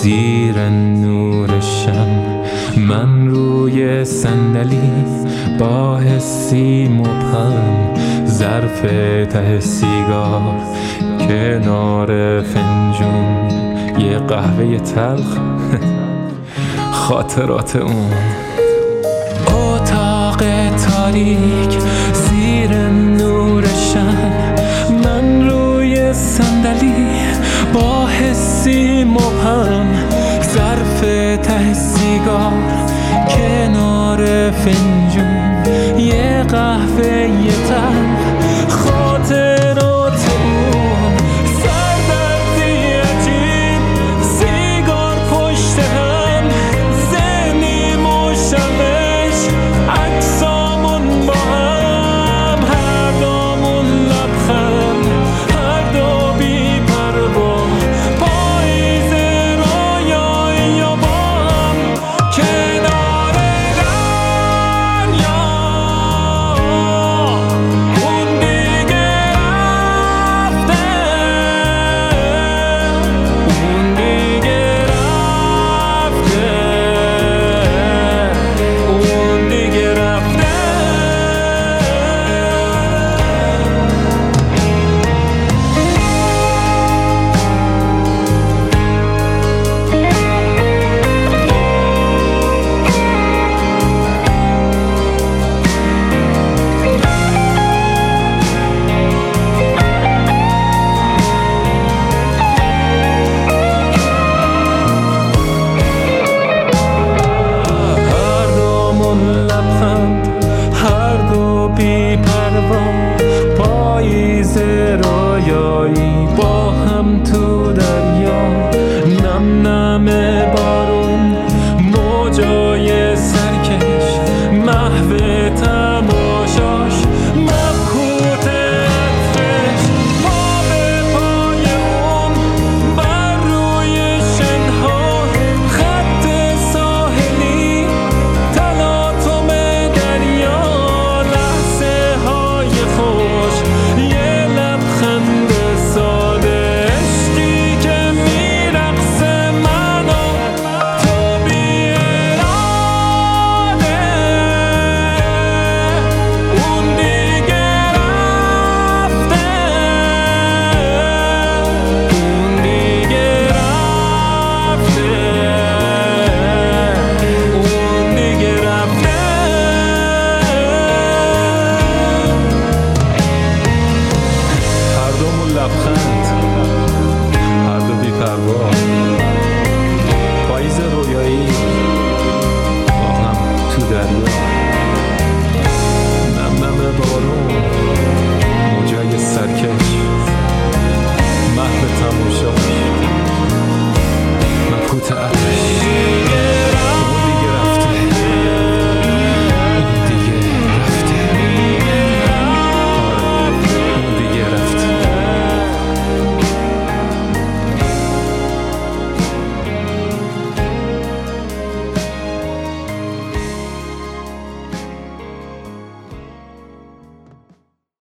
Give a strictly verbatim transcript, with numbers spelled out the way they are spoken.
زیر نور شم، من روی صندلی با حسی مبهم، ظرف ته سیگار کنار فنجون یه قهوه تلخ خاطرات اون اتاق تاریک زیر نور شم، من روی صندلی با حسی مبهم، ظرف ته سیگار کنار فنجون یه قهوه تلخ خاطرات اون سردردی عجیب، سیگار پشت هم، زنیم و شبش عکسامون با هم، هر دومون لبخند، هر دو بی پروا، پاییز رویایی و با هم کنار دریا. اون دیگه رفته، اون دیگه رفته، اون دیگه رفته. هر دومون لبخند، هر دو بی پروا، پاییز رویایی با هم تو دریا، نم نم بارون، موجای سرکش، محو تماشاش، مبهوت عطرش، پا به پای اون، بر روی شنها، خط ساحلی، تلاطم دریا، لحظه های خوش، یه لبخند ساده، عشقی که میرقصه من و تو بی اراده. اون دیگه رفته، اون دیگه رفته، اون دیگه رفته. هر دومون لبخند، هر دو بی پروا، پاییز رویایی با هم تو دریا.